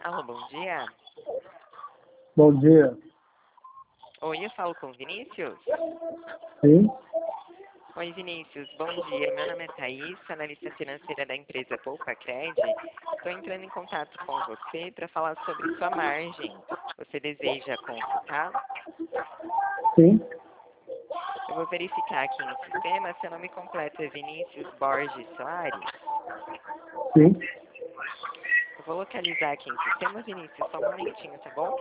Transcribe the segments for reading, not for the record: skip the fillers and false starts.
Alô, bom dia. Bom dia. Oi, eu falo com o Vinícius? Sim? Oi, Vinícius, bom dia. Meu nome é Thaís, analista financeira da empresa Poupa-Cred. Estou entrando em contato com você para falar sobre sua margem. Você deseja consultar? Sim? Eu vou verificar aqui no sistema. Seu nome completo é Vinícius Borges Soares. Sim? Eu vou localizar aqui no sistema, Vinícius, só um momentinho, tá bom?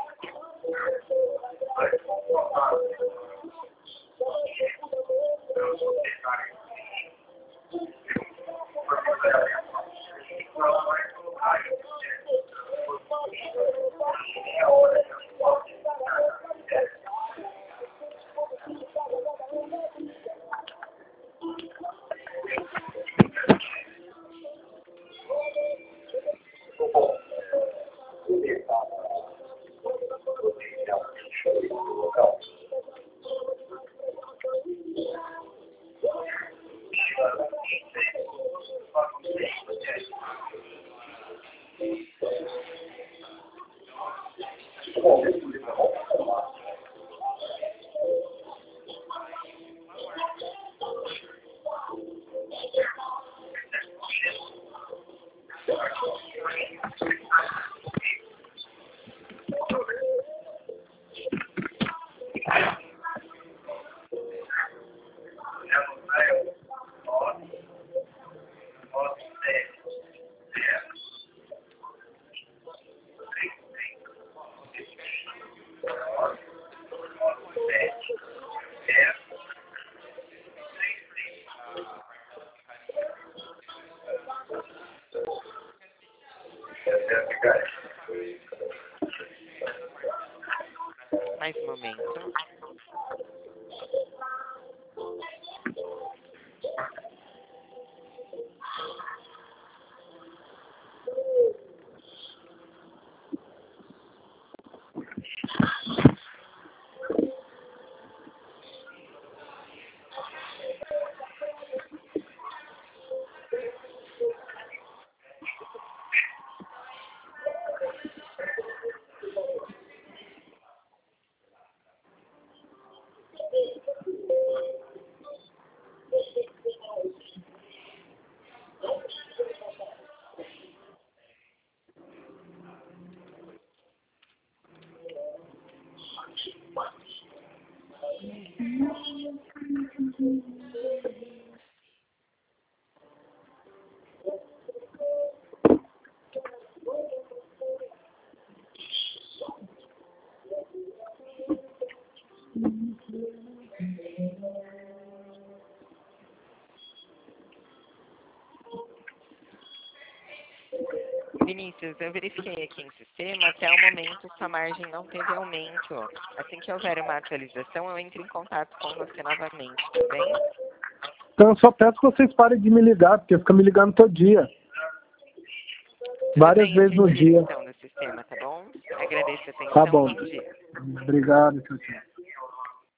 Mais um momento. Vinícius, eu verifiquei aqui no sistema, até o momento sua margem não teve aumento. Assim que houver uma atualização, eu entro em contato com você novamente, tudo bem? Então eu só peço que vocês parem de me ligar, porque fica me ligando todo dia. Várias Tudo bem, vezes eu no retiro dia. então no sistema, tá bom? Agradeço a Tá atenção, bom. bom dia. Obrigado, tchau, tchau.